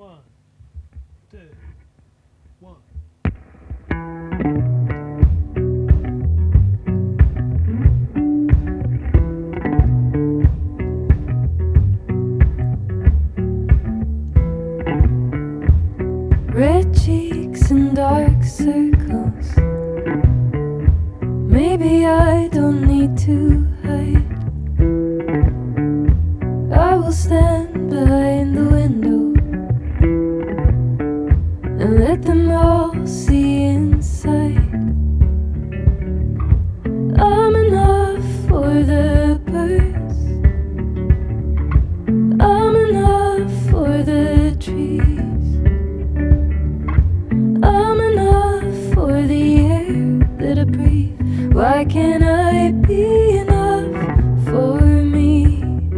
One, two, one. Red cheeks and dark circles. Maybe I don't need to hide. I will stand behind the window and let them all see inside. I'm enough for the birds. I'm enough for the trees. I'm enough for the air that I breathe. Why can't I be enough for me?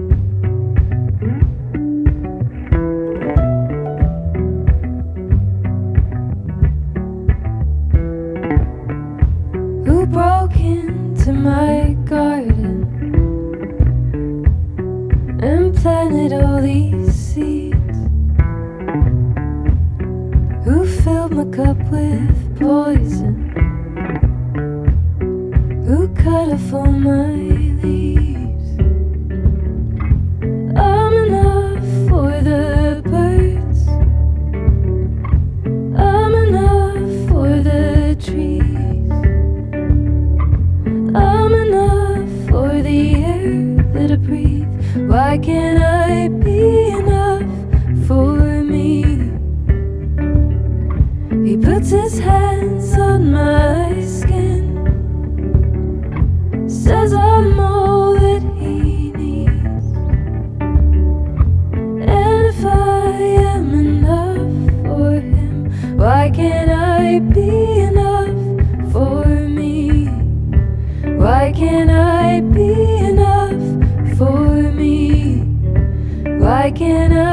Who broke into my garden and planted all these seeds? Who filled my cup with poison? Who cut off all my leaves? I'm enough for the birds. I'm enough for the trees. I'm enough for the air that I breathe. Why can't I be enough for me? He puts his hands on my skin, says I'm all that he needs. And if I am enough for him, why can't I be enough for me? Why can't I be enough for me? Why can't I